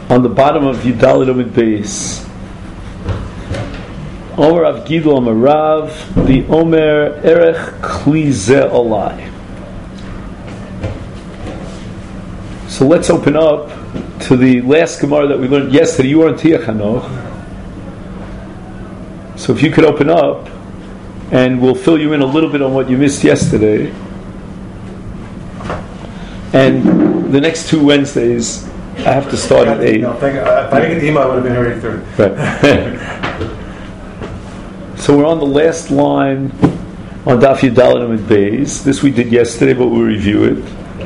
on the bottom of Yudalid Amid Beis. Omer Rav Gidol Omer Rav, the Omer Erech Kli Ze Olai. So let's open up to the last Gemara that we learned yesterday. You were on Tiyach Hanoch. So if you could open up, and we'll fill you in a little bit on what you missed yesterday. And the next 2 Wednesdays, I have to start at 8. No, if I didn't get the email, I would have been here at 8:30. Right. So we're on the last line on Daf Yudalid Amid Beis. This we did yesterday, but we'll review it.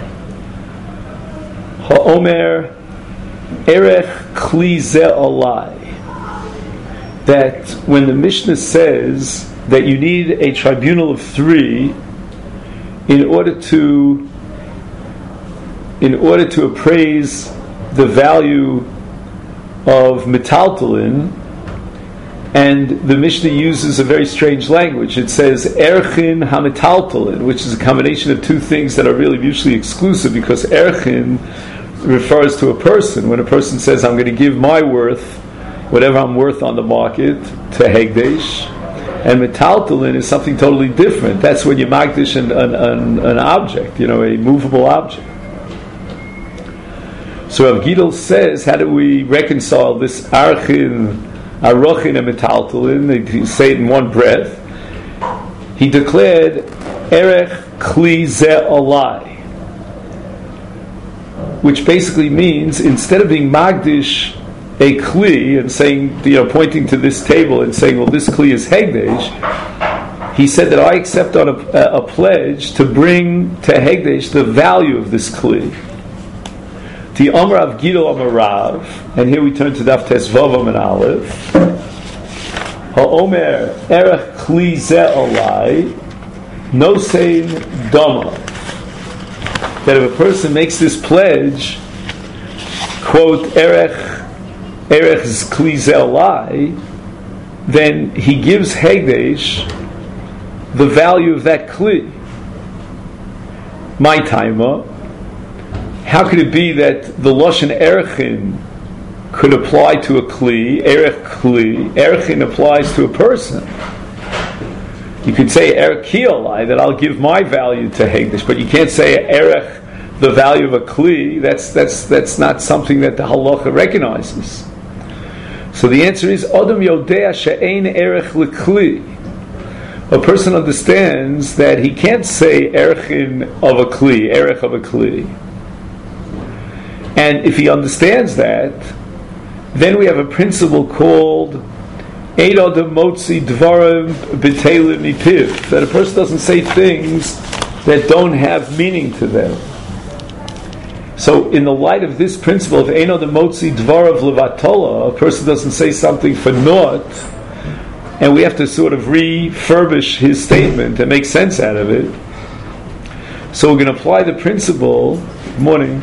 Ha'omer Erech Kli Ze Olai. That when the Mishnah says that you need a tribunal of 3 in order to appraise the value of metaltalin, and the Mishnah uses a very strange language. It says erchin hametaltalin, which is a combination of 2 things that are really mutually exclusive, because erchin refers to a person. When a person says, I'm going to give my worth, whatever I'm worth on the market, to Hegdesh, and metaltalin is something totally different. That's when you magdish an object, a movable object. So Rav Gidol says, how do we reconcile this archin, arochin, and metaltalin? They say it in one breath. He declared erech kli ze olai, which basically means, instead of being magdish a kli and saying, pointing to this table and saying, well, this kli is hegdesh, he said that I accept on a pledge to bring to hegdesh the value of this kli. The Omer Rav Gidol Omer Rav, and here we turn to Daf Tesvav Amud Aleph. Ha'omer Erech Kli Ze Olai Nosein Dama. That if a person makes this pledge, quote, Erech Kli Ze Olai, then he gives Hegdesh the value of that Kli. My timer. How could it be that the Lashon Erchin could apply to a Kli, Erech Kli? Erchin applies to a person. You could say Erech Ki Olai, that I'll give my value to Hegdesh, but you can't say Erech, the value of a Kli. That's not something that the Halacha recognizes. So the answer is Adam Yodea She'ein Erech L'Kli. A person understands that he can't say Erchin of a Kli, Erech of a Kli. And if he understands that, then we have a principle called Ein Adam Motzi Dvarim B'Telim Mipiv, that a person doesn't say things that don't have meaning to them. So in the light of this principle of Ein Adam Motzi Dvarav Levatola, a person doesn't say something for naught, and we have to sort of refurbish his statement and make sense out of it. So we're going to apply the principle, morning,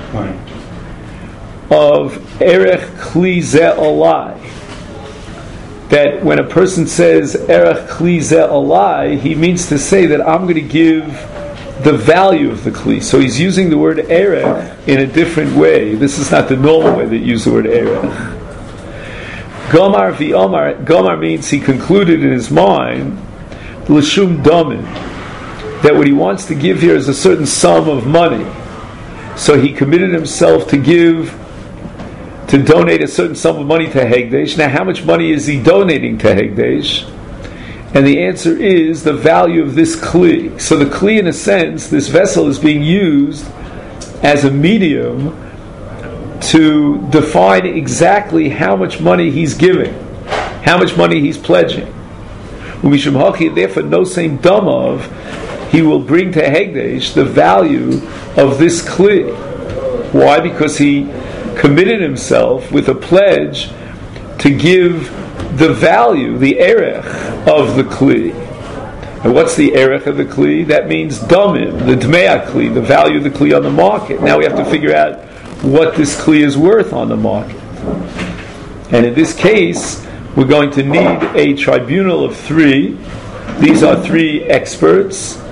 of Erech Kli Ze Olai. That when a person says Erech Kli Ze Olai, he means to say that I'm going to give the value of the Kli. So he's using the word Erech in a different way. This is not the normal way that you use the word Erech. Gomar v'Omar. Gomar means he concluded in his mind, L'shum Domin, that what he wants to give here is a certain sum of money. So he committed himself to donate a certain sum of money to Hegdesh. Now, how much money is he donating to Hegdesh? And the answer is the value of this Kli. So the Kli, in a sense, this vessel is being used as a medium to define exactly how much money he's giving, how much money he's pledging. Therefore, no same Damav, he will bring to Hegdesh the value of this Kli. Why? Because he committed himself with a pledge to give the value, the erech of the Kli. And what's the erech of the Kli? That means damim, the dmei Kli, the value of the Kli on the market. Now we have to figure out what this Kli is worth on the market. And in this case, we're going to need a tribunal of 3. These are 3 experts.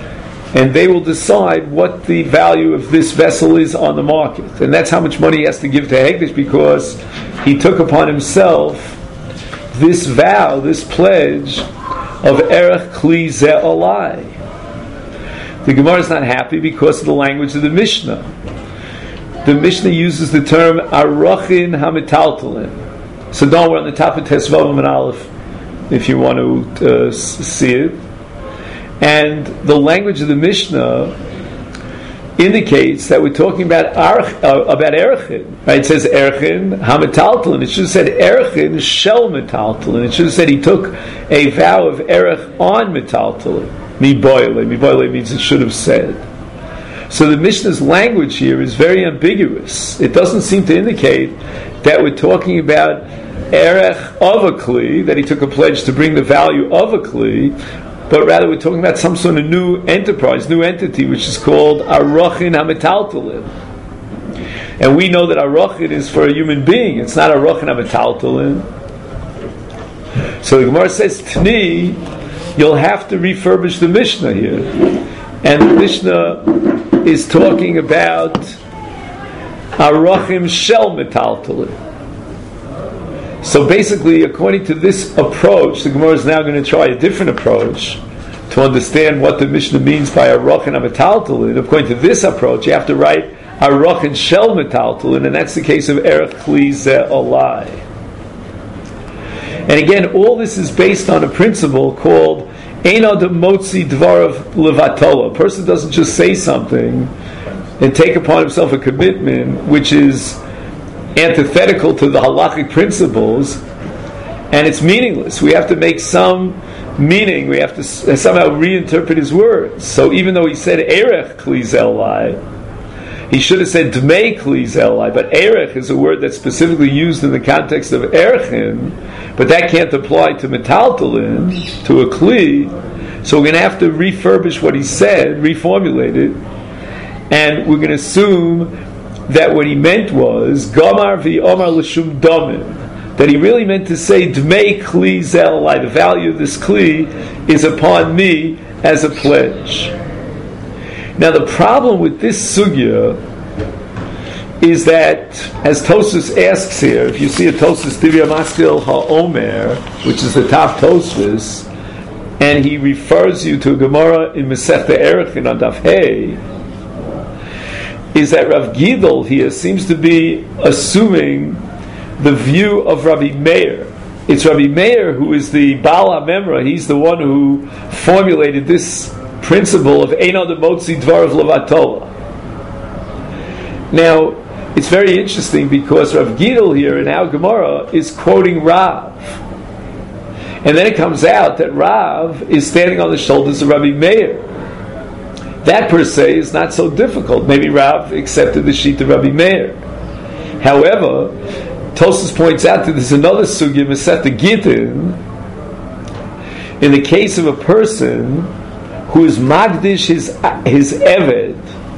and they will decide what the value of this vessel is on the market. And that's how much money he has to give to Hegdish, because he took upon himself this vow, this pledge of Erech Kli Zeh Olai. The Gemara is not happy because of the language of the Mishnah. The Mishnah uses the term Arochin HaMetaltalin. So don't worry, on the top of Tesvav and Aleph, if you want to see it. And the language of the Mishnah indicates that we're talking about Erechin. Right? It says Erechin HaMetaltalin. It should have said Erechin Shel Metaltalin. It should have said he took a vow of Erech on Metaltalin. Miboile. Miboile means it should have said. So the Mishnah's language here is very ambiguous. It doesn't seem to indicate that we're talking about Erech of a Kli, that he took a pledge to bring the value of a Kli, but rather we're talking about some sort of new enterprise, new entity, which is called Arochin HaMetaltalin. And we know that Arochin is for a human being. It's not Arochin HaMetaltalin. So the Gemara says, Tni, you'll have to refurbish the Mishnah here. And the Mishnah is talking about Arachim Shel Metaltalin. So basically, according to this approach, the Gemara is now going to try a different approach to understand what the Mishnah means by Arachin HaMetaltalin. According to this approach, you have to write Arachin Shel Metaltalin, and that's the case of Erech Kli Zeh Olai. And again, all this is based on a principle called Eino Demotzi Dvarav Levatola. A person doesn't just say something and take upon himself a commitment which is antithetical to the halachic principles, and it's meaningless. We have to make some meaning. We have to somehow reinterpret his words. So even though he said Erech Kli Zeh Olai, he should have said Dmei Kli Zeh Olai, but Erech is a word that's specifically used in the context of Erechin, but that can't apply to Metaltalin, to a Kli. So we're going to have to refurbish what he said, reformulate it, and we're going to assume that what he meant was Gamar v'Omar l'shum Damim, that he really meant to say Dmei Kli Zeh Olai, the value of this Kli is upon me as a pledge. Now the problem with this sugya is that, as Tosfos asks here, if you see a Tosfos Divya Maskil HaOmer, which is the top Tosfos, and he refers you to a Gemara in Masechta Erechin on Daf Hey, is that Rav Gidol here seems to be assuming the view of Rabbi Meir. It's Rabbi Meir who is the Baal HaMemra. He's the one who formulated this principle of Eino Demotzi Dvarav Levatola. Now, it's very interesting because Rav Gidol here in our Gemara is quoting Rav. And then it comes out that Rav is standing on the shoulders of Rabbi Meir. That per se is not so difficult. Maybe Rav accepted the sheet of Rabbi Meir. However, Tosfos points out that there's another sugya, Masechta Gittin, in the case of a person who is magdish his eved.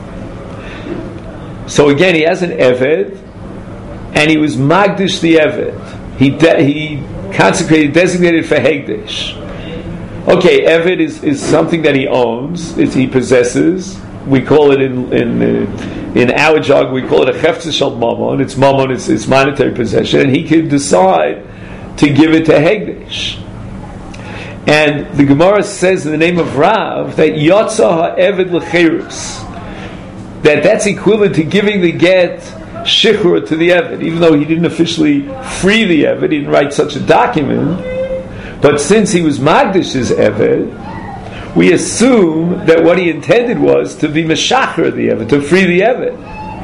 So again, he has an eved, and he was magdish the eved. He consecrated, designated for hegdish. Okay, eved is something that he owns, he possesses. We call it in our jargon, we call it a cheftzah shel mamon. It's mamon, it's monetary possession, and he can decide to give it to hegdish. And the Gemara says in the name of Rav that Yotza ha'eved l'cherus, that's equivalent to giving the get shichur to the eved, even though he didn't officially free the eved, he didn't write such a document. But since he was magdish his eved, we assume that what he intended was to be meshacher the eved, to free the eved.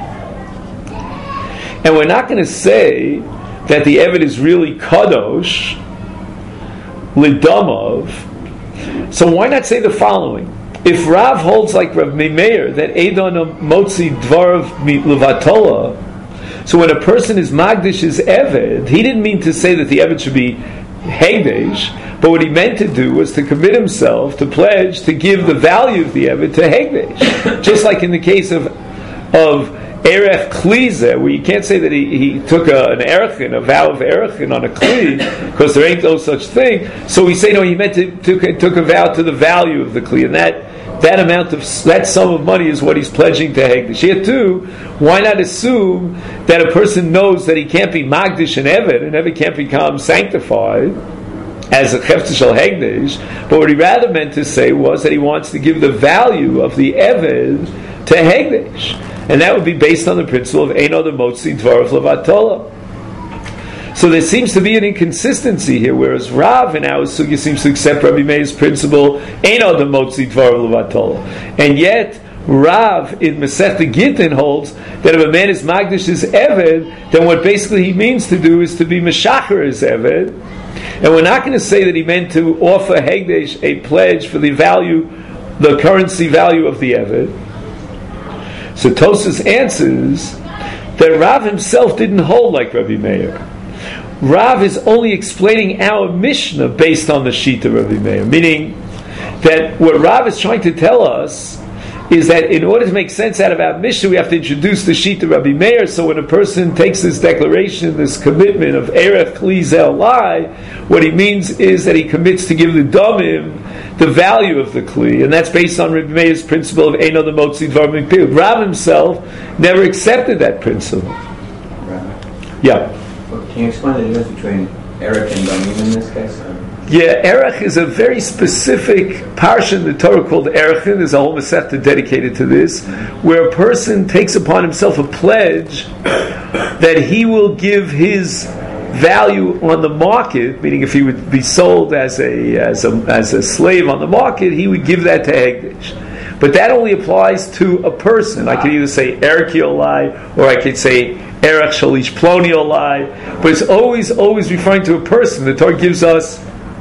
And we're not going to say that the eved is really kadosh lidamav. So why not say the following? If Rav holds like Rav Meir that Eidon Motzi Dvarav Levatola, so when a person is magdish his eved, he didn't mean to say that the eved should be hegdish, but what he meant to do was to commit himself to pledge to give the value of the eved to hegdish, just like in the case of Erech Kli Zeh, where you can't say that he took an Erechin, a vow of Erechin on a Kli, because there ain't no such thing. So we say, no, he meant to took a vow to the value of the Kli, and that amount of that sum of money is what he's pledging to Hegdish. Here too, why not assume that a person knows that he can't be Magdish and Eved can't become sanctified as a Chefetz Shel Hegdish, but what he rather meant to say was that he wants to give the value of the Eved to Hegdish, and that would be based on the principle of Ein Odom Motzi Dvarav Levatola. So there seems to be an inconsistency here, whereas Rav in our sugya seems to accept Rabbi Meir's principle, Ein Odom Motzi Dvarav Levatola, and yet Rav in Masechta Gittin holds that if a man is Magdish his Eved, then what basically he means to do is to be Meshacher his Eved, and we're not going to say that he meant to offer Hegdish a pledge for the value, the currency value of the Eved. So Tosfos answers that Rav himself didn't hold like Rabbi Meir. Rav is only explaining our Mishnah based on the Shita of Rabbi Meir, meaning that what Rav is trying to tell us is that in order to make sense out of our Mishnah, we have to introduce the Shita of Rabbi Meir. So when a person takes this declaration, this commitment of Erech Kli Zel Lai, what he means is that he commits to give the Domim the value of the Kli, and that's based on Rabbi Meir's principle of Ein Odom Motzi Dvar Mikpil. Rav himself never accepted that principle. Yeah. Can you explain the difference between Erech and Domim in this case? Yeah, Erech is a very specific parsha in the Torah called Erechin. There's a whole Masechta dedicated to this, where a person takes upon himself a pledge that he will give his value on the market, meaning if he would be sold as a slave on the market, he would give that to Hegdish. But that only applies to a person. I could either say Erech Yolai, or I could say Erech Shalish Ploni Yolai, but it's always referring to a person. The Torah gives us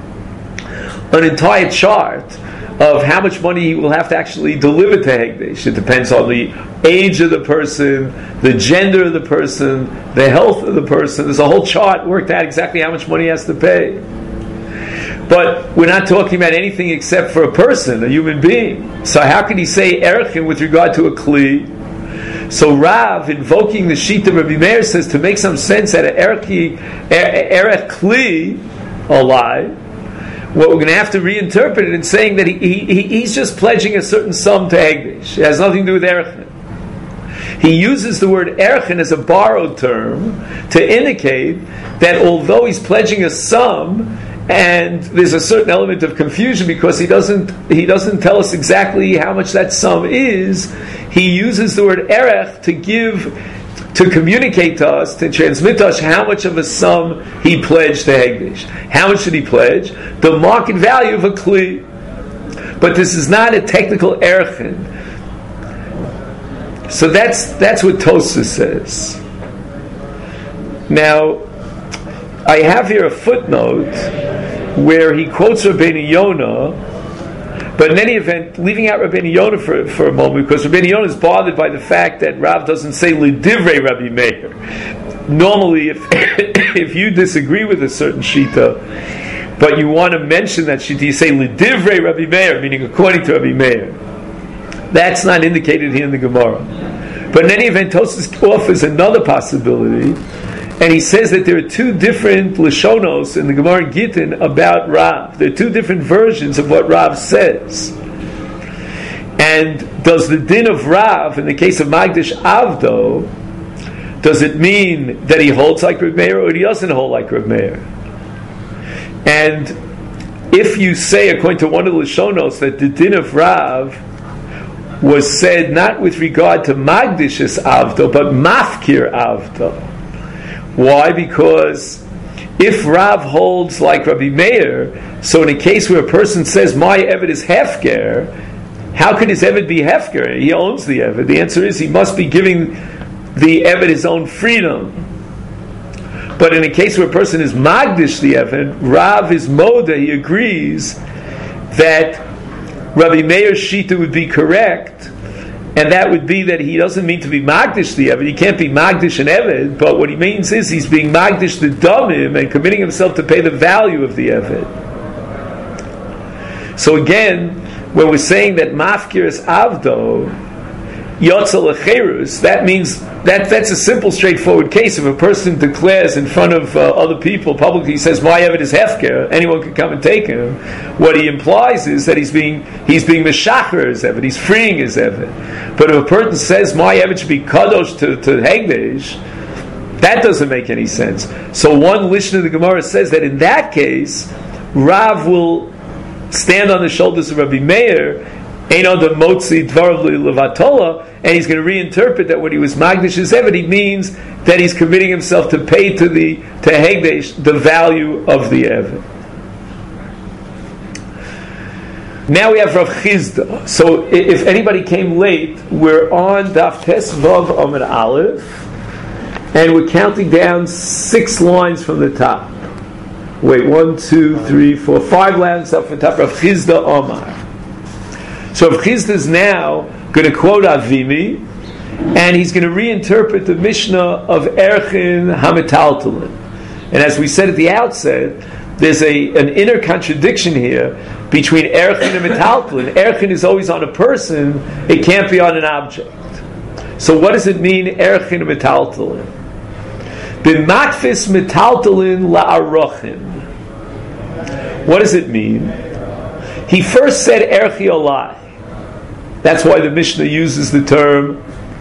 an entire chart of how much money he will have to actually deliver to Hegdish. It depends on the age of the person, the gender of the person, the health of the person. There's a whole chart worked out exactly how much money he has to pay. But we're not talking about anything except for a person, a human being. So how can he say Erechin with regard to a Kli? So Rav, invoking the Shita of Rabbi Meir, says to make some sense out of Erech Kli, Olai, what we're going to have to reinterpret it in saying that he's just pledging a certain sum to Hegdish. It has nothing to do with Erechin. He uses the word Erechin as a borrowed term to indicate that although he's pledging a sum, and there's a certain element of confusion because he doesn't tell us exactly how much that sum is, he uses the word Erech to communicate to us, to transmit to us how much of a sum he pledged to Hegdish. How much did he pledge? The market value of a Kli. But this is not a technical Erechin. So that's what Tosfos says. Now, I have here a footnote where he quotes Rabbeinu Yonah, but in any event, leaving out Rabbeinu Yonah for a moment, because Rabbeinu Yonah is bothered by the fact that Rav doesn't say L'divrei Rabbi Meir. Normally, if you disagree with a certain Shita, but you want to mention that Shita, you say L'divrei Rabbi Meir, meaning according to Rabbi Meir. That's not indicated here in the Gemara. But in any event, Tosfos offers another possibility, and he says that there are two different Lashonos in the Gemara Gittin about Rav. There are two different versions of what Rav says. And does the din of Rav, in the case of Magdish Avdo, does it mean that he holds like Reb Meir or he doesn't hold like Reb Meir? And if you say, according to one of the Lashonos, that the din of Rav was said not with regard to Magdish's Avdo, but Mafkir Avdo. Why? Because if Rav holds like Rabbi Meir, so in a case where a person says, my Eved is Hefker, how could his Eved be Hefker? He owns the Eved. The answer is he must be giving the Eved his own freedom. But in a case where a person is Magdish the Eved, Rav is Moda, he agrees that Rabbi Meir's Shita would be correct, and that would be that he doesn't mean to be Magdish the Eved. He can't be Magdish and Eved, but what he means is he's being Magdish the Domim and committing himself to pay the value of the Eved. So again, when we're saying that Mafkir is Avdo, Yotza Lecherus, that means that's a simple, straightforward case. If a person declares in front of other people publicly, he says, "My Eved is Hefker," anyone can come and take him. What he implies is that he's being Meshacher his Eved, he's freeing his Eved. But if a person says, "My Eved should be Kadosh to Hegdesh," that doesn't make any sense. So one Lishna of the Gemara says that in that case, Rav will stand on the shoulders of Rabbi Meir, Eino de Motzi Dvarav Levatola, and he's going to reinterpret that when he was Magdish Eved, he means that he's committing himself to pay to Hegdesh the value of the Eved. Now we have Rav Chizda. So if anybody came late, we're on Daf Tes Vav Amud Aleph, and we're counting down 6 lines from the top. Wait, 1, 2, 3, 4, 5 lines up from the top. Rav Chizda Omar. So Rav Chizda is now going to quote Avimi, and he's going to reinterpret the Mishnah of Erchin Hamitaltalin. And as we said at the outset, there's an inner contradiction here between Erchin and Metaltalin. Erchin is always on a person; it can't be on an object. So what does it mean, Erchin and Metaltalin? B'matfis Metaltalin la'arochin. What does it mean? He first said Erchi Olai. That's why the Mishnah uses the term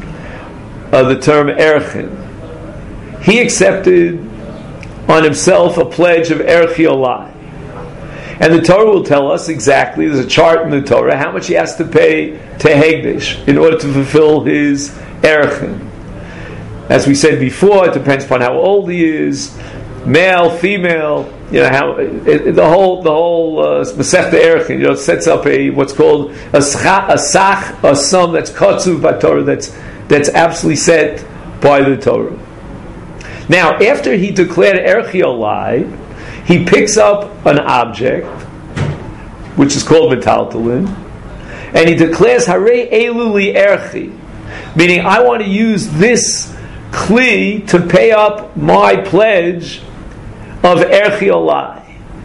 Erchin. He accepted on himself a pledge of Erchi Olai. And the Torah will tell us exactly, there's a chart in the Torah, how much he has to pay to Hegdesh in order to fulfill his Erchin. As we said before, it depends upon how old he is, male, female, how the whole Masechta Erchin, sets up what's called a sum that's kotzuv by Torah, that's absolutely set by the Torah. Now, after he declared Erchi Olai, he picks up an object, which is called Metaltalin, and he declares Harei Elu li Erchi, meaning I want to use this Kli to pay up my pledge of Erchi Olai.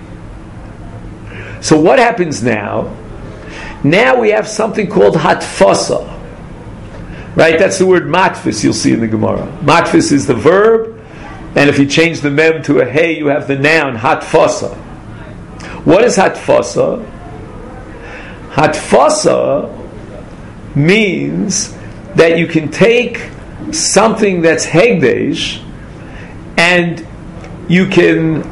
So what happens now? Now we have something called Hatfasa. Right? That's the word matfis you'll see in the Gemara. Matfis is the verb, and if you change the mem to a hey, you have the noun Hatfasa. What is Hatfasa? Hatfasa means that you can take something that's Hegdesh and you can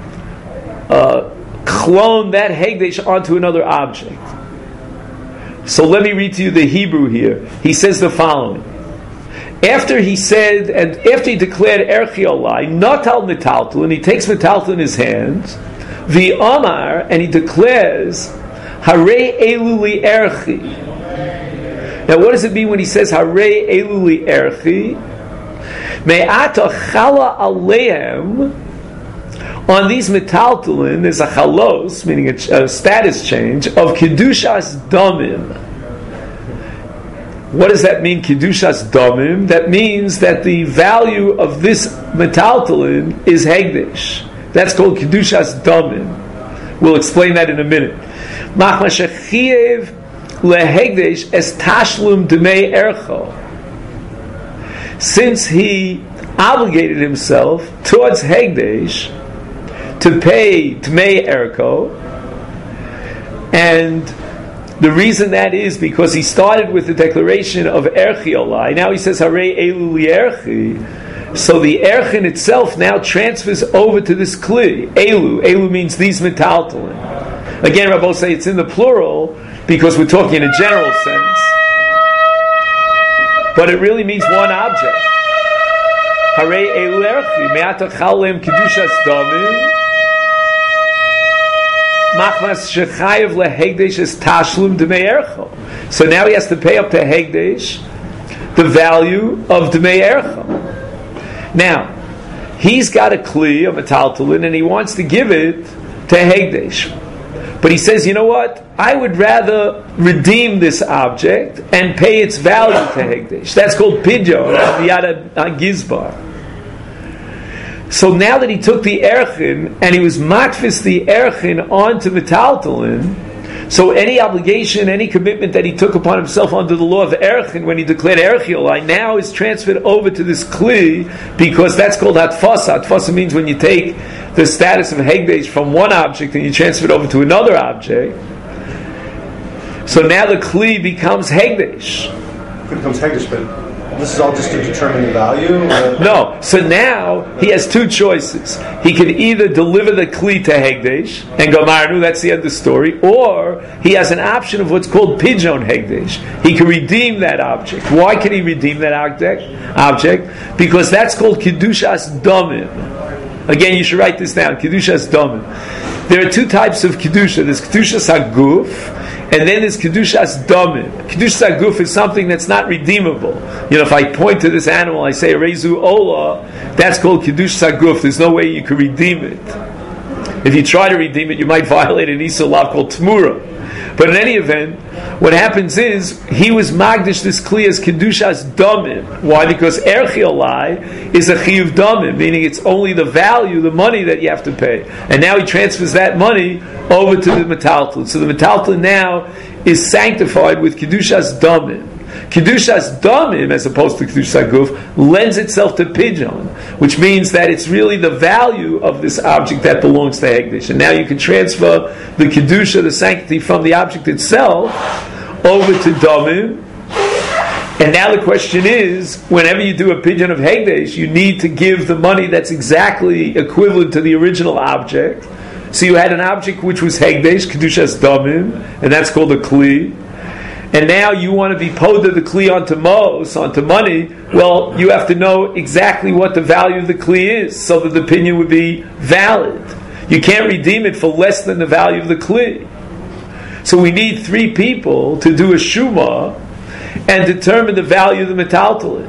clone that Hegdesh onto another object. So let me read to you the Hebrew here. He says the following. After he said, and after he declared Erchi Olai, Natal Metaltal, and he takes Metaltal in his hands, the Omar, and he declares, Harei Elu li Erchi. Now what does it mean when he says Harei Elu li Erchi? Me'ata chala aleim. On these metaltalin, there's a chalos, meaning a status change, of Kedushas Damim. What does that mean, Kedushas Damim? That means that the value of this metaltalin is Hegdesh. That's called Kedushas Damim. We'll explain that in a minute. Machma shechiev lehegdesh es tashlum demei ercho. Since he obligated himself towards Hegdesh to pay Tmei Erko, and the reason that is because he started with the declaration of Erchi Olai. Now he says Harei Elu li Erchi. So the Erchin itself now transfers over to this Kli. Elu means these metaltalin. Again, Rabbi say it's in the plural because we're talking in a general sense, but it really means one object. Harei Elu Erchi me'ata chalem kedushas damim. Machmas shechayev lehegdesh is tashlum d'mei ercho. So now he has to pay up to Hegdesh the value of d'mei ercho. Now he's got a kli, a metaltalin, and he wants to give it to Hegdesh. But he says, you know what? I would rather redeem this object and pay its value to Hegdesh. That's called pidyon, yada gizbar. So now that he took the Erchin and he was matfis the Erchin onto Metaltalin, So any obligation, any commitment that he took upon himself under the law of Erchin when he declared Erchiolai now is transferred over to this Kli, because that's called Hatfasa. Hatfasa means when you take the status of Hegdesh from one object and you transfer it over to another object. So now the Kli becomes Hegdesh. It becomes Hegdesh, but this is all just to determine the value? No. So now he has two choices. He can either deliver the Kli to Hegdesh and go Marnu, that's the end of the story, or he has an option of what's called Pidyon Hegdesh. He can redeem that object. Why can he redeem that object? Because that's called Kedushas Domim. Again, you should write this down. Kedushas Domim. There are two types of Kedusha. There's Kedushas HaGuf, and then there's Kedushas Domim. Kedushas HaGuf is something that's not redeemable. If I point to this animal, I say Rezu Ola, that's called Kedushas HaGuf. There's no way you can redeem it. If you try to redeem it, you might violate an Issa law called Tmura. But in any event, what happens is, he was Magdish this Kli as Kedushas Domim. Why? Because Erchiolai is a Chiyuv Domim, meaning it's only the value, the money that you have to pay. And now he transfers that money over to the Metaltlin. So the Metaltlin now is sanctified with Kedushas Domim. Kedushas Domim, as opposed to Kedushas HaGuf, lends itself to Pidyon, which means that it's really the value of this object that belongs to Hegdesh. And now you can transfer the Kedusha, the sanctity, from the object itself over to Domim. And now the question is, whenever you do a Pidyon of Hegdesh, you need to give the money that's exactly equivalent to the original object. So you had an object which was Hegdesh, Kedushas Domim, and that's called a Kli. And now you want to be poda the Kli onto money. Well, you have to know exactly what the value of the Kli is, so that the opinion would be valid. You can't redeem it for less than the value of the Kli. So we need 3 people to do a Shuma and determine the value of the Metaltalin.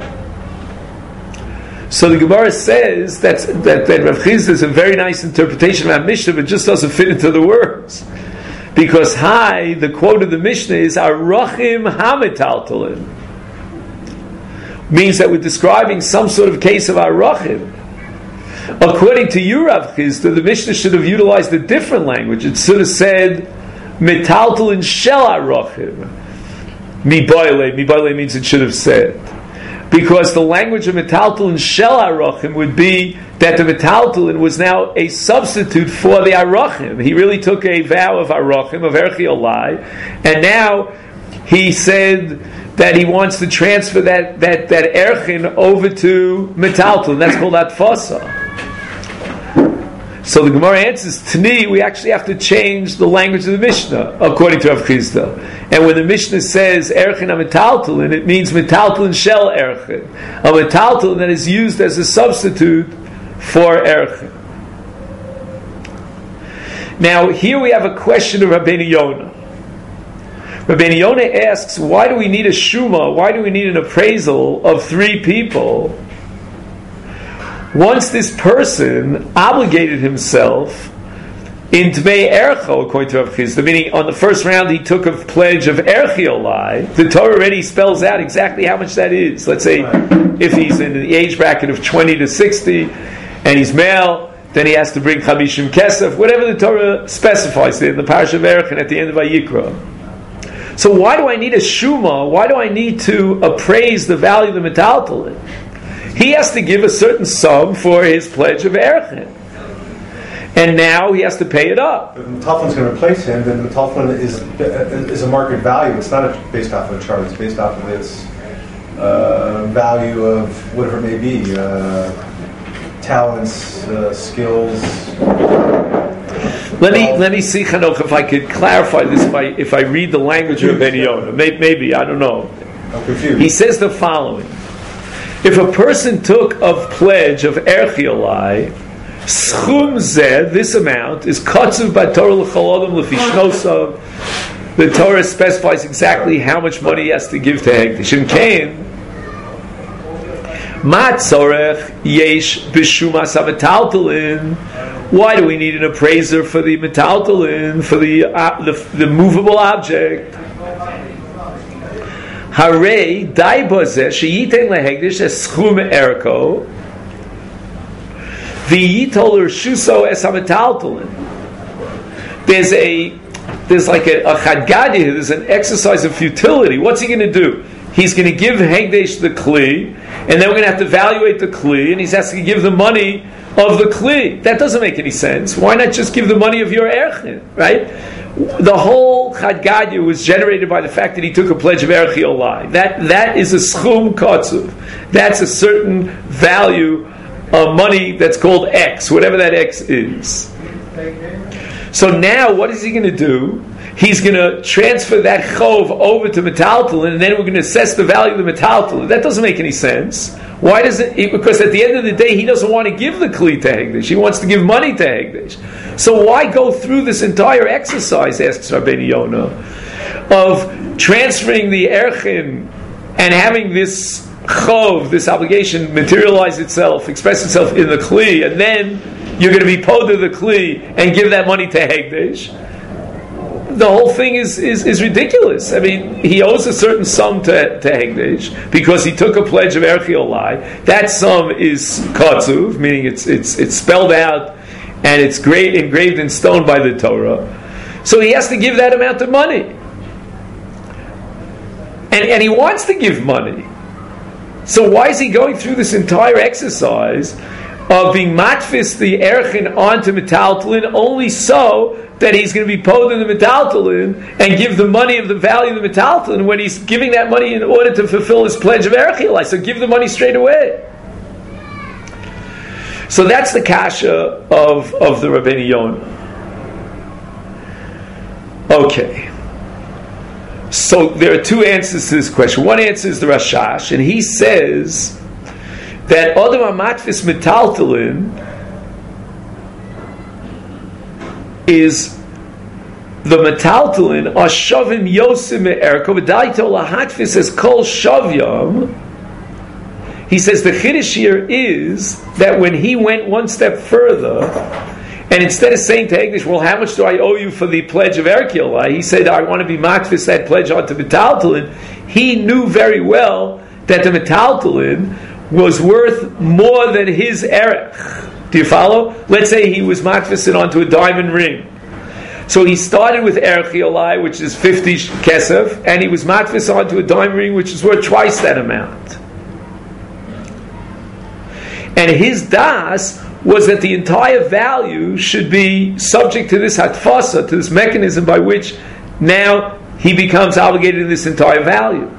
So the Gemara says that Rav Chizda is a very nice interpretation of our Mishnah, but it just doesn't fit into the words. Because the quote of the Mishnah is Arachim HaMetaltalin. Means that we're describing some sort of case of Arachim. According to you, Rav Chizda, the Mishnah should have utilized a different language. It should have said Metaltalin Shel Arachim. Mibayle means it should have said. Because the language of Metaltalin Shel Arachim would be that the Metaltalin was now a substitute for the Arachim. He really took a vow of Arachim, of Erchiolai, and now he said that he wants to transfer that Erchin over to Metaltalin. That's called Atfasa. So the Gemara answers, Tani, we actually have to change the language of the Mishnah, according to Rav Chizda. And when the Mishnah says Erchin HaMetaltalin, it means Metaltalin Shel Erchin. A Metaltalin that is used as a substitute for Erchin. Now, here we have a question of Rabbeinu Yonah. Rabbeinu Yonah asks, why do we need a Shuma? Why do we need an appraisal of 3 people? Once this person obligated himself in Dmei Ercho, according to Rav Chizda, meaning on the first round he took a pledge of Erchiolai, the Torah already spells out exactly how much that is. Let's say if he's in the age bracket of 20 to 60 and he's male, then he has to bring Chamishim Kesef, whatever the Torah specifies in the Parasha of Erech at the end of Vayikra. So why do I need a Shuma? Why do I need to appraise the value of the Metaltalin? He has to give a certain sum for his pledge of Erchin. And now he has to pay it up. If the Metaltalin is going to replace him, then the Metaltalin is a market value. It's not based off of a chart. It's based off of its value of whatever it may be. Talents, skills. Let me see, Chanok, if I could clarify this if I read the language of Rabbeinu Yonah. Maybe, I don't know. I'm confused. He says the following. If a person took a pledge of Erchiolai, Schum Zeh, this amount, is Kotzuv B'Torah L'Chol Adam L'Fi Shnosav. The Torah specifies exactly how much money he has to give to Hegdish. And Cain, Ma Tzorech Yesh B'Shumas HaMetaltalin. Why do we need an appraiser for the Metaltalin, for the movable object? Harei dai bozeh sheyiten lehegdish es schum erko v'yitol ershuso es hametaltalin. There's a there's like a chadgadi, there's an exercise of futility. What's he going to do? He's going to give Hegdesh the Kli, and then we're going to have to evaluate the Kli, and he's asking to give the money of the Kli. That doesn't make any sense. Why not just give the money of your Erchin, right? The whole Chadgadia was generated by the fact that he took a pledge of Erchi Olai. That is a schum kotzuv. That's a certain value of money that's called X, whatever that X is. So now, what is he going to do? He's going to transfer that chov over to metaltalin, and then we're going to assess the value of the metaltalin. That doesn't make any sense. Why does it? Because at the end of the day, he doesn't want to give the kli to Hegdesh. He wants to give money to Hegdesh. So why go through this entire exercise, asks Rabbeinu Yonah, of transferring the erchin and having this chov, this obligation, materialize itself, express itself in the kli, and then you're going to be poda the kli and give that money to Hegdesh? The whole thing is ridiculous. I mean, he owes a certain sum to Hegdesh because he took a pledge of Erchi Olai. That sum is kotzuv, meaning it's spelled out and it's engraved in stone by the Torah. So he has to give that amount of money, and he wants to give money. So why is he going through this entire exercise of being matfis the erchin onto metaltalin only so that he's going to be pod in the metaltalin and give the money of the value of the metaltalin when he's giving that money in order to fulfill his pledge of erchilai? So give the money straight away. So that's the kasha of the Rabbeinu Yonah. Okay. So there are two answers to this question. One answer is the Rashash, and he says that Odom HaMatfis Metaltalin is the Metaltalin Ashavim Yosim Me'erko V'daito Lahatfis as Kol Shavyam. He says the Chiddush here is that when he went one step further, and instead of saying to Hegdesh, well, how much do I owe you for the pledge of Erkilai? He said, I want to be matfis that pledge onto Metaltalin. He knew very well that the Metaltalin was worth more than his erech. Do you follow? Let's say he was matfis it onto a diamond ring. So he started with Erkilai, which is 50 kesef, and he was matfis onto a diamond ring, which is worth twice that amount. And his das was that the entire value should be subject to this hatfasa, to this mechanism by which now he becomes obligated to this entire value.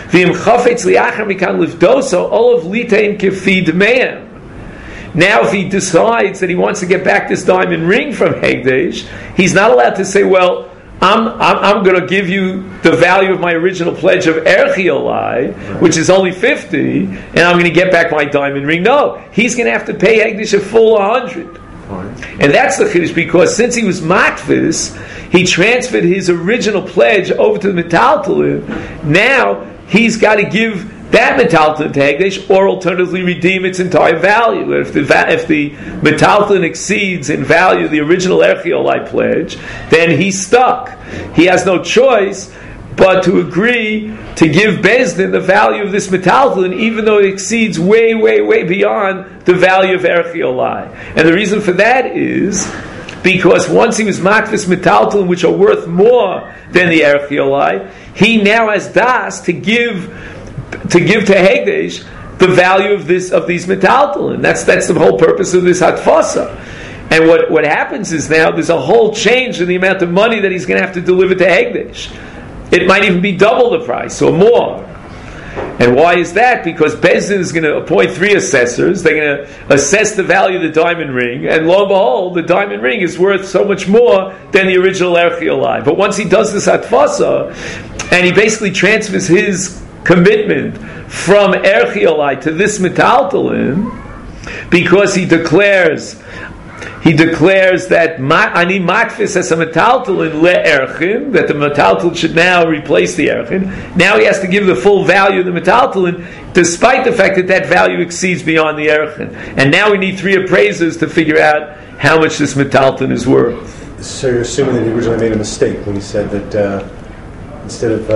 Now if he decides that he wants to get back this diamond ring from Hegdesh, he's not allowed to say, well, I'm going to give you the value of my original pledge of Erchiolai, which is only 50, and I'm going to get back my diamond ring. No, he's going to have to pay Hegdesh a full 100. And that's the Chiddush, because since he was matfis, he transferred his original pledge over to the metaltalin. Now he's got to give that metaltalin to Hegdesh, or alternatively redeem its entire value. If the metaltalin exceeds in value the original Erchiolai pledge, then he's stuck. He has no choice but to agree to give Bezdin the value of this metaltalin, even though it exceeds way, way, way beyond the value of Erchiolai. And the reason for that is because once he was matfis metaltalin, which are worth more than the Erchiolai, he now has das to give to Hegdesh the value of these metaltalin. That's the whole purpose of this hatfasa. And what happens is now there's a whole change in the amount of money that he's going to have to deliver to Hegdesh. It might even be double the price or more. And why is that? Because Bezdin is going to appoint 3 assessors. They're going to assess the value of the diamond ring, and lo and behold, the diamond ring is worth so much more than the original Erchiolai. But once he does this hatfasa, and he basically transfers his commitment from Erchiolai to this metaltalin, because he declares that ani matfis as a metaltalin le'erchin, that the metaltalin should now replace the erchin. Now he has to give the full value of the metaltalin, despite the fact that value exceeds beyond the erchin. And now we need 3 appraisers to figure out how much this metaltalin is worth. So you're assuming that he originally made a mistake when he said that instead of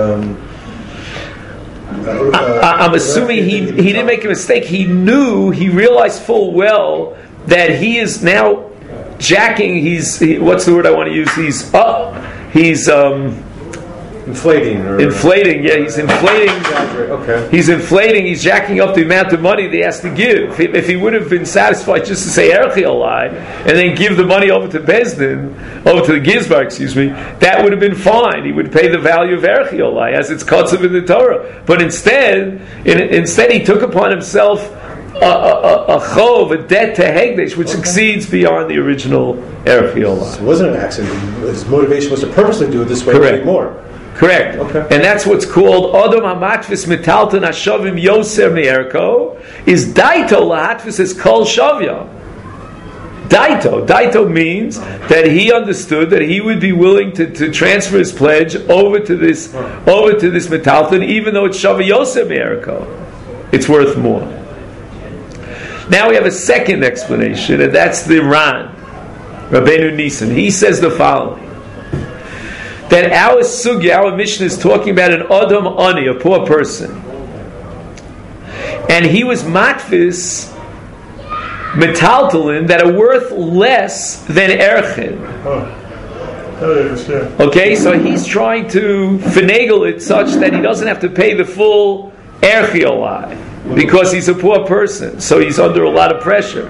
I'm assuming he didn't make a mistake. He realized full well that he is now jacking. What's the word I want to use? he's inflating. Inflating, yeah, he's inflating. Okay. He's inflating. He's jacking up the amount of money that he has to give. If he would have been satisfied just to say Erchi Olai and then give the money over to Bezdin, over to the Gizbar, that would have been fine. He would pay the value of Erchi Olai as it's Kotzev in the Torah. But instead he took upon himself a chov, a debt to Hegdesh, which exceeds beyond the original Erchi Olai. So it wasn't an accident. His motivation was to purposely do it this way to make more. Correct. Okay. And that's what's called Odom HaMatvis Metalton HaShavim Yoser Me'erko is Daito Lahatvis is Kol Shavya. Daito means that he understood that he would be willing to transfer his pledge over to this Metalton, even though it's Shavya Yoser Me'erko. It's worth more. Now we have a second explanation, and that's the Ran, Rabbeinu Nisan. He says the following: that our sugya, our mission is talking about an Adam Ani, a poor person. And he was matfis metaltalin that are worth less than erchin. Okay, so he's trying to finagle it such that he doesn't have to pay the full erchi olai because he's a poor person. So he's under a lot of pressure.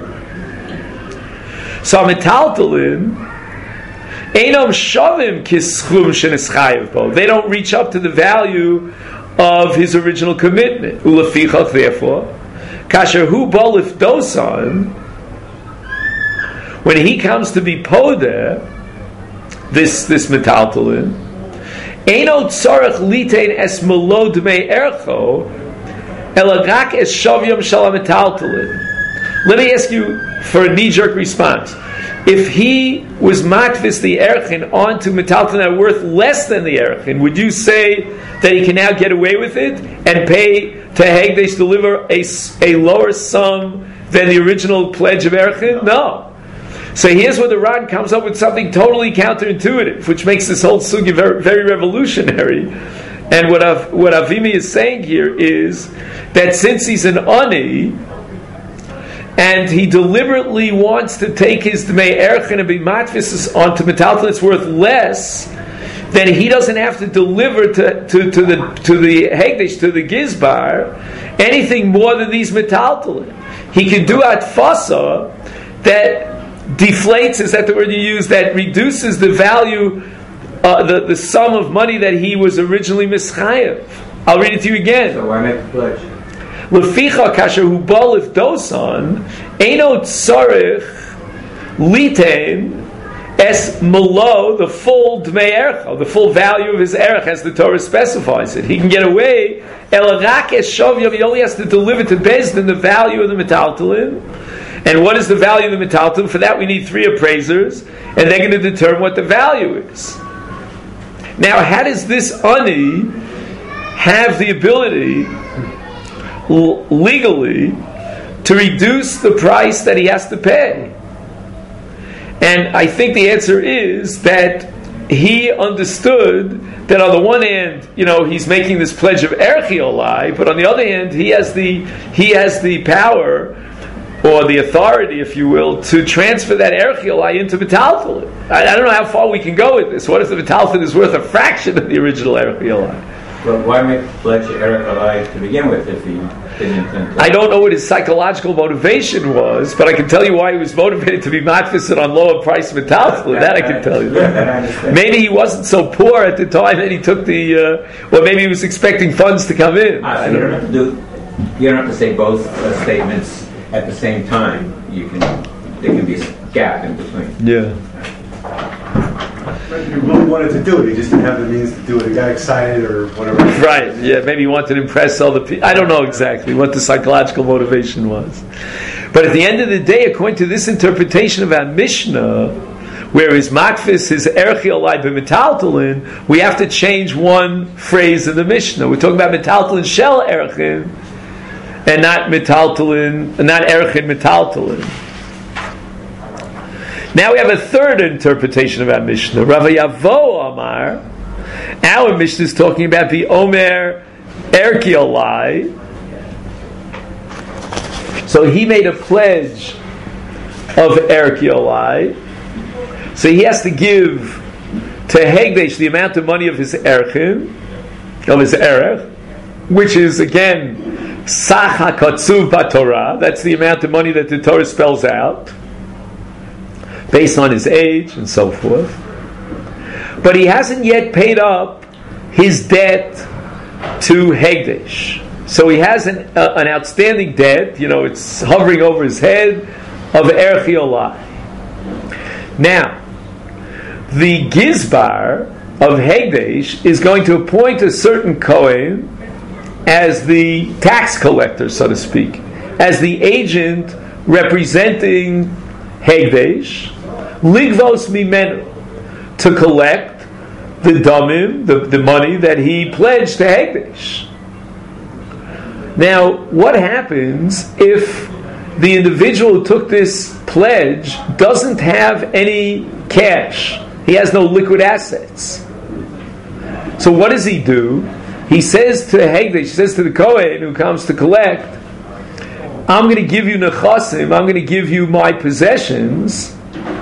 So metaltalin Einom shavim kischum shenischayev bo. They don't reach up to the value of his original commitment. Ulefichach, therefore, kasher hu bolif dosan, when he comes to be poder, this metaltalin, eino tzarech litein es melo dmei ercho, elagak es shavyam shalam metaltalin. Let me ask you for a knee-jerk response. If he was matvis the erchin onto metaltalin that are worth less than the erchin, would you say that he can now get away with it and pay to Hegdesh deliver a lower sum than the original pledge of erchin? No. So here's where the Ran comes up with something totally counterintuitive, which makes this whole sugya very, very revolutionary. And what Avimi is saying here is that since he's an ani, and he deliberately wants to take his Dmei Erchin and be matvis onto metaltalin that's worth less, then he doesn't have to deliver to the Hegdesh, to the Gizbar, anything more than these metaltalin. He can do atfasa that deflates, is that the word you use, that reduces the value, the sum of money that he was originally mischayev. I'll read it to you again. So why make the pledge? Leficha kasher hu bolif dosan eino tzarich litein es malo, the full dmei ercha, the full value of his erech, as the Torah specifies it. He can get away. Elagak es shavyav, he only has to deliver to Bezdin the value of the metaltalin. And what is the value of the metaltalin? For that we need 3 appraisers, and they're going to determine what the value is. Now, how does this ani have the ability legally to reduce the price that he has to pay? And I think the answer is that he understood that on the one hand, he's making this pledge of erchi olai, but on the other hand, he has the power or the authority, if you will, to transfer that erchi olai into metaltalin. I don't know how far we can go with this. What if the metaltalin is worth a fraction of the original erchi olai? Well, why make the pledge of erech olai to begin with if he didn't intend to? I don't know what his psychological motivation was, but I can tell you why he was motivated to be matfis on lower price metaltalin. That I can tell you. Maybe he wasn't so poor at the time that he took or maybe he was expecting funds to come in. So you don't have to say both statements at the same time. There can be a gap in between. Yeah. He really wanted to do it. He just didn't have the means to do it. He got excited or whatever. Right. Yeah. Maybe he wanted to impress other people. I don't know exactly what the psychological motivation was. But at the end of the day, according to this interpretation of our Mishnah, where his matfis, his erchi olai b'metaltalin, we have to change one phrase in the Mishnah. We're talking about metaltalin shel erchin, and not metaltalin, not erchin metaltalin. Now we have a third interpretation of our Mishnah. Rav Yavo Amar, our Mishnah is talking about the Omer erki olai. So he made a pledge of erki olai. So he has to give to Hegdesh the amount of money of his erchin, of his erech, which is again Sach HaKatzuv BaTorah. That's the amount of money that the Torah spells out, based on his age and so forth. But he hasn't yet paid up his debt to Hegdesh. So he has an outstanding debt, it's hovering over his head, of Erchi Olai. Now, the Gizbar of Hegdesh is going to appoint a certain Kohen as the tax collector, so to speak, as the agent representing Hegdesh, Ligvos Mimenu, to collect the damim, the money that he pledged to Hegdesh. Now, what happens if the individual who took this pledge doesn't have any cash? He has no liquid assets. So what does he do? He says to Hegdesh, he says to the Kohen who comes to collect, I'm going to give you nechasim, I'm going to give you my possessions,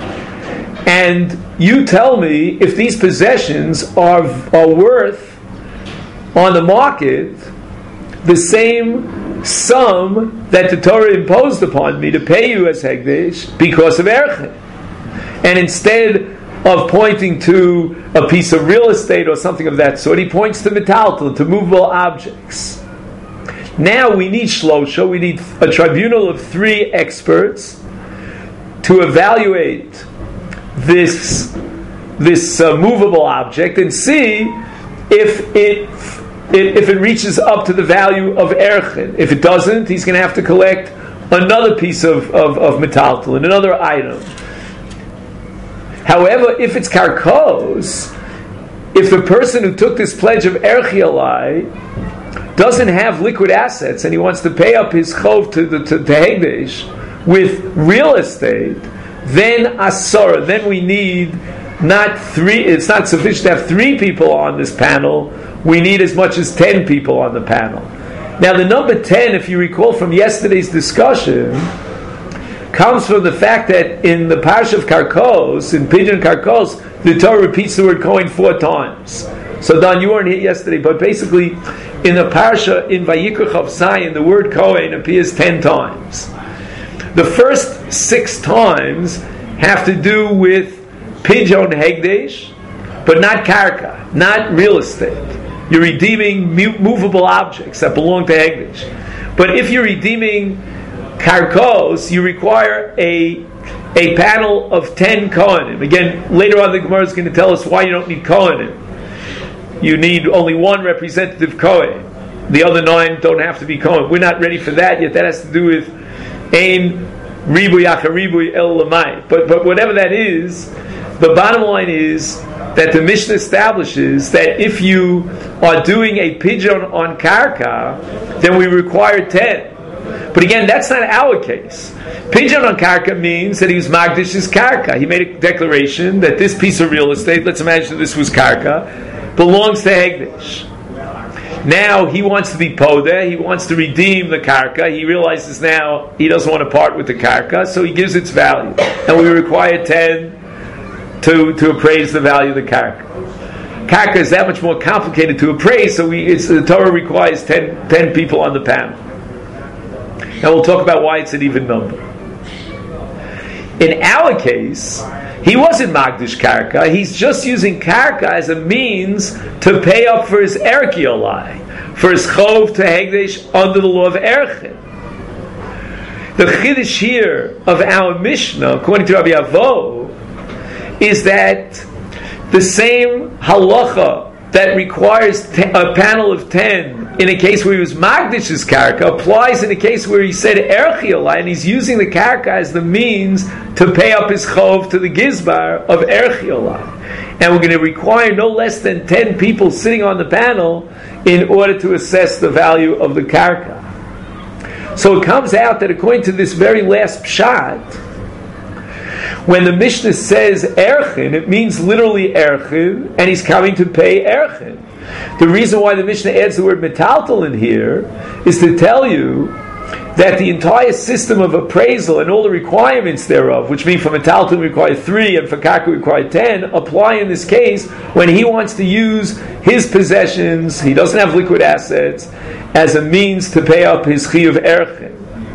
and you tell me if these possessions are worth on the market the same sum that the Torah imposed upon me to pay you as Hegdesh because of Erchin. And instead of pointing to a piece of real estate or something of that sort, he points to metaltal, to movable objects. Now we need Shlosha, we need a tribunal of 3 experts to evaluate this movable object and see if it reaches up to the value of Erchin. If it doesn't, he's going to have to collect another piece of metaltal and another item. However, if it's karkos, if the person who took this pledge of Erchi Olai doesn't have liquid assets and he wants to pay up his chov to Hegdesh with real estate, then asora, then we need not 3, it's not sufficient to have 3 people on this panel, we need as much as 10 people on the panel. Now the number 10, if you recall from yesterday's discussion, comes from the fact that in the Parsha of Karkos, in Pidyon Karkos, the Torah repeats the word Kohen 4 times. So Don, you weren't here yesterday, but basically in the Parsha, in Vayikra Chav Zayin, the word Kohen appears 10 times. The first 6 times have to do with Pidyon Hegdesh, but not Karka, not real estate. You're redeeming movable objects that belong to Hegdesh. But if you're redeeming Karkos, you require a panel of 10 Kohanim. Again, later on the Gemara is going to tell us why you don't need Kohanim. You need only 1 representative Kohen. The other 9 don't have to be Kohen. We're not ready for that yet. That has to do with Ein Ribu Yacharibu El Lamai. But whatever that is, the bottom line is that the Mishnah establishes that if you are doing a pidyon on Karka, then we require 10. But again, that's not our case. Pidyon on Karka means that he was Magdish's Karka. He made a declaration that this piece of real estate, let's imagine this was Karka, belongs to Hegdesh. Now he wants to be Podeh, he wants to redeem the Karka, he realizes now he doesn't want to part with the Karka, so he gives its value. And we require 10 to appraise the value of the Karka. Karka is that much more complicated to appraise, so the Torah requires 10 people on the panel. Now we'll talk about why it's an even number. In our case, he wasn't Magdish Karka, he's just using Karka as a means to pay up for his Erki Olai, for his Chov to Hegdesh under the law of Erchin. The Chiddush here of our Mishnah, according to Rabbi Avo, is that the same halacha that requires a panel of 10 in a case where he was Magdish's Karka applies in a case where he said Erchi Olai, and he's using the Karka as the means to pay up his Chov to the Gizbar of Erchi Olai. And we're going to require no less than 10 people sitting on the panel in order to assess the value of the Karka. So it comes out that according to this very last pshat, when the Mishnah says Erchin, it means literally Erchin, and he's coming to pay Erchin. The reason why the Mishnah adds the word metaltal in here is to tell you that the entire system of appraisal and all the requirements thereof, which mean for metalton require 3 and for karka require 10, apply in this case when he wants to use his possessions, he doesn't have liquid assets, as a means to pay up his chiyuv erchin.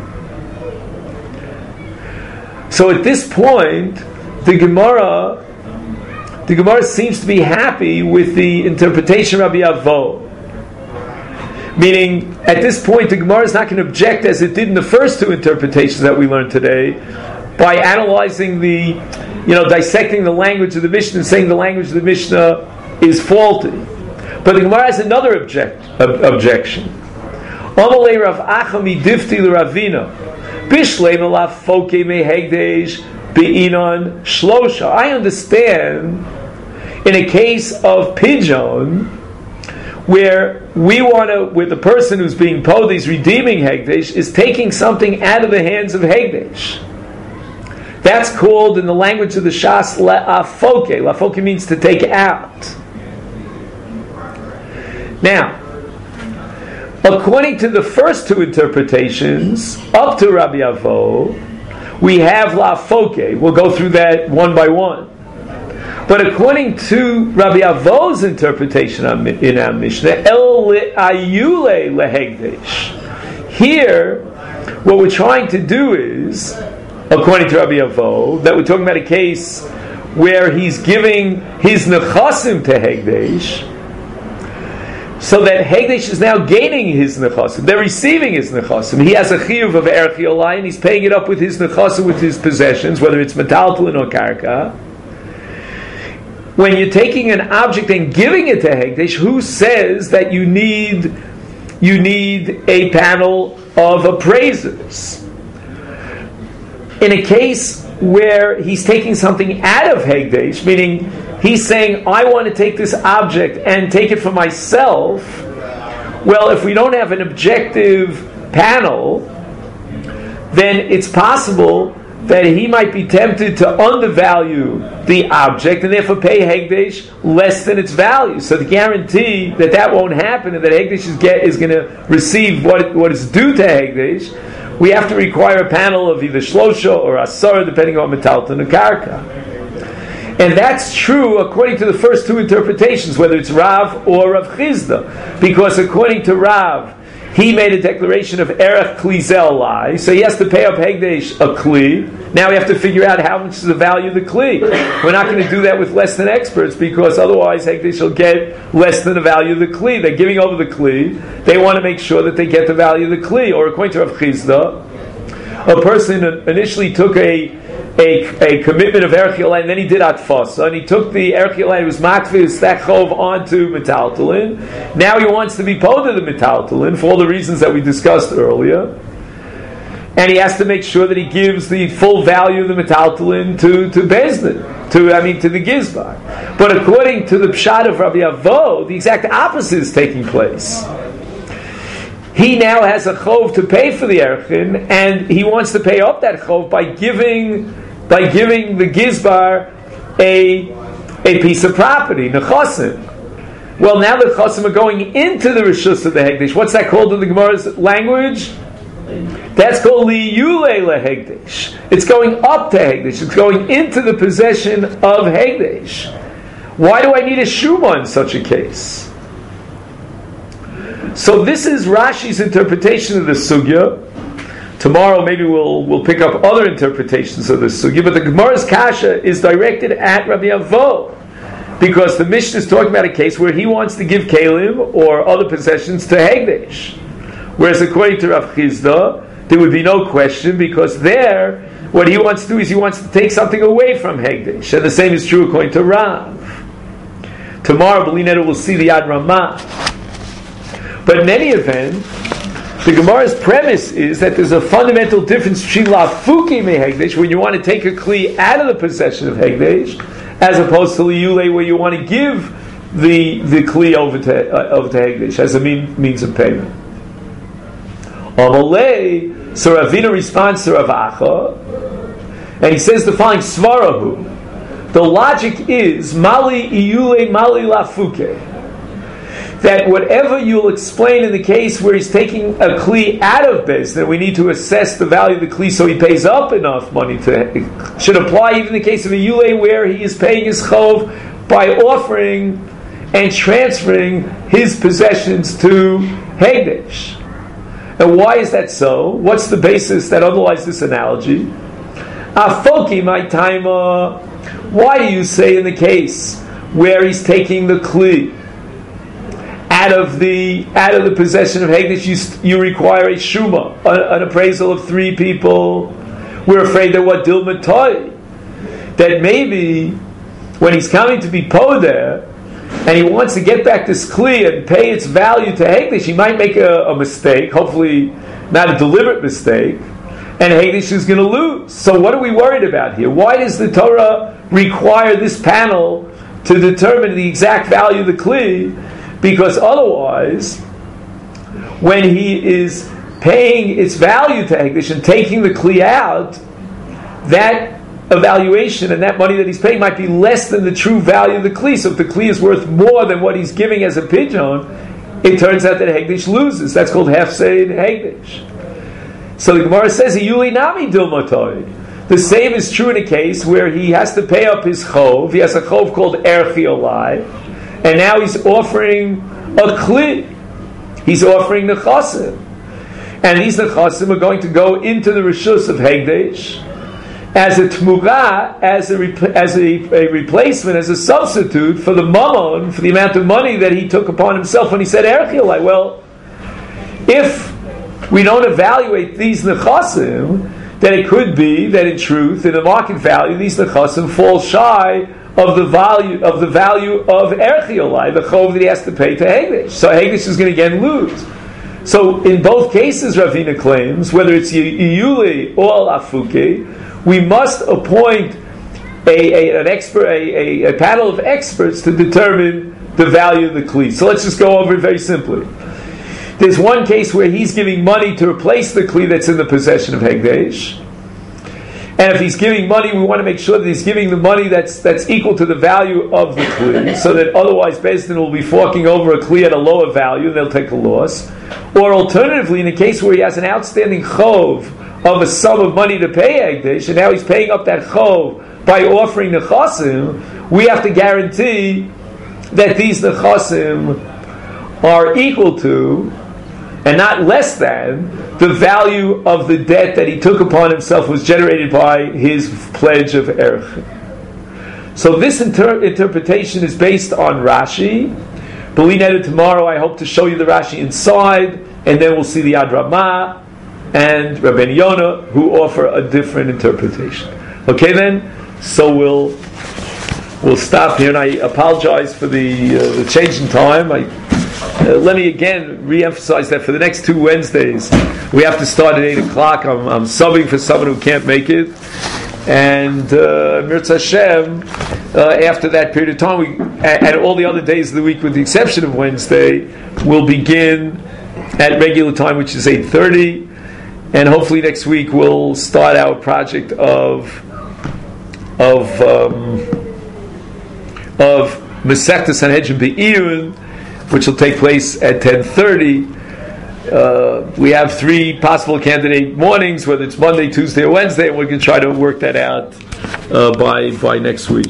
So at this point, the Gemara seems to be happy with the interpretation of Rabbi Avo. Meaning, at this point, the Gemara is not going to object as it did in the first two interpretations that we learned today, by analyzing dissecting the language of the Mishnah and saying the language of the Mishnah is faulty. But the Gemara has another objection. Amalei Rav Achami Difti l'Ravina Bishlei Melaf Foke Mehegdesh Be'inon Shlosha. I understand in a case of pidyon, where the person who's being podis redeeming Hegdesh is taking something out of the hands of Hegdesh. That's called in the language of the Shas La'afoke. La'afoke means to take out. Now, according to the first two interpretations, up to Rabbi Avo, we have La'afoke. We'll go through that one by one. But according to Rabbi Avo's interpretation in our Mishnah, El Ayule Lehegdesh. Here, what we're trying to do is, according to Rabbi Avo, that we're talking about a case where he's giving his nechasim to Hegdesh, so that Hegdesh is now gaining his nechasim. They're receiving his nechasim. He has a chiyuv of erech yolai, and he's paying it up with his nechasim, with his possessions, whether it's metaltalin or karka. When you're taking an object and giving it to Hegdesh, who says that you need a panel of appraisers? In a case where he's taking something out of Hegdesh, meaning he's saying, I want to take this object and take it for myself, well, if we don't have an objective panel, then it's possible that he might be tempted to undervalue the object and therefore pay Hegdesh less than its value. So the guarantee that won't happen and that Hegdesh is going to receive what is due to Hegdesh, we have to require a panel of either Shlosha or Asara, depending on Metalton or Karka. And that's true according to the first two interpretations, whether it's Rav or Rav Chizda. Because according to Rav, he made a declaration of Erech Kli Zelai, so he has to pay up Hegdesh a Kli. Now we have to figure out how much is the value of the Kli. We're not going to do that with less than experts, because otherwise Hegdesh will get less than the value of the Kli. They're giving over the Kli. They want to make sure that they get the value of the Kli. Or according to Rav Chizda, a person initially took a commitment of Erech Yolai, and then he did Atfasa, and he took the Erech Yolai, it was Matvi, Stachov onto Metaltalin. Now he wants to be Poda the Metaltalin, for all the reasons that we discussed earlier. And he has to make sure that he gives the full value of the Metaltalin to Bezdin, to the Gizbar. But according to the Pshat of Rabbi Avo, the exact opposite is taking place. He now has a chov to pay for the erchin, and he wants to pay up that chov by giving the gizbar a piece of property, nechasim. Well, now the nechasim are going into the rishus of the hegdesh. What's that called in the Gemara's language? That's called liyule lehegdesh. It's going up to hegdesh. It's going into the possession of hegdesh. Why do I need a shuma in such a case? So this is Rashi's interpretation of the sugya. Tomorrow maybe we'll pick up other interpretations of the sugya, but the Gemara's kasha is directed at Rabbi Avo, because the Mishnah is talking about a case where he wants to give kalim or other possessions to Hegdesh. Whereas according to Rav Chizda, there would be no question, because there, what he wants to do is he wants to take something away from Hegdesh. And the same is true according to Rav. Tomorrow, Belinetta will see the Yad Ramah. But in any event, the Gemara's premise is that there's a fundamental difference between lafuki me Hegdesh, when you want to take a kli out of the possession of Hegdesh, as opposed to liyule, where you want to give the kli over to Hegdesh as a means of payment. Amalei, so Ravina responds to Rav Acha, and he says the following svarahu. The logic is mali iyule mali lafuke. that whatever you'll explain in the case where he's taking a kli out of Beis, then we need to assess the value of the kli so he pays up enough money to, should apply even in the case of a Yule where he is paying his chov by offering and transferring his possessions to Hegdesh. And why is that so? What's the basis that underlies this analogy? Afoki my timer. Why do you say in the case where he's taking the kli out of the possession of Hegdesh, you require a shuma, an appraisal of 3 people? We're afraid that what Dilma toy, that maybe when he's coming to be poder and he wants to get back this kli and pay its value to Hegdesh, he might make a mistake, hopefully not a deliberate mistake, and Hegdesh is going to lose. So what are we worried about here? Why does the Torah require this panel to determine the exact value of the kli? Because otherwise, when he is paying its value to Hegdesh and taking the kli out, that evaluation and that money that he's paying might be less than the true value of the kli. So if the kli is worth more than what he's giving as a pidyon, it turns out that Hegdesh loses. That's called hefseid Hegdesh. So the Gemara says, "Yuli nami dilmatoi." The same is true in a case where he has to pay up his chov. He has a chov called erchi olai, and now he's offering a kli. He's offering nechasim, and these nechasim are going to go into the rishus of Hegdesh as a tmura, as a replacement, as a substitute for the mammon, for the amount of money that he took upon himself when he said erchi olai. Well, if we don't evaluate these nechasim, then it could be that in truth, in the market value, these nechasim fall shy of the value of erchi olai, the chov that he has to pay to Hegdesh. So Hegdesh is going to again lose. So in both cases, Ravina claims, whether it's Yuli or Afuke, we must appoint an expert, a panel of experts to determine the value of the kli. So let's just go over it very simply. There's one case where he's giving money to replace the kli that's in the possession of Hegdesh. And if he's giving money, we want to make sure that he's giving the money that's equal to the value of the kli, so that otherwise Beis Din will be forking over a kli at a lower value, and they'll take a loss. Or alternatively, in a case where he has an outstanding chov of a sum of money to pay Hegdesh, and now he's paying up that chov by offering nechasim, we have to guarantee that these nechasim are equal to, and not less than, the value of the debt that he took upon himself was generated by his pledge of erech. So this interpretation is based on Rashi. B'li tomorrow I hope to show you the Rashi inside, and then we'll see the Ad Ramah and Rabbeinu Yonah who offer a different interpretation. Okay then, so we'll stop here, and I apologize for the change in time. Let me again re-emphasize that for the next 2 Wednesdays we have to start at 8 o'clock. I'm subbing for someone who can't make it, and Mirza Hashem, after that period of time, and all the other days of the week with the exception of Wednesday, will begin at regular time, which is 8:30, and hopefully next week we'll start our project of Masechta Sanhedrin Be'irun, which will take place at 10:30. We have 3 possible candidate mornings, whether it's Monday, Tuesday, or Wednesday, and we can try to work that out by next week.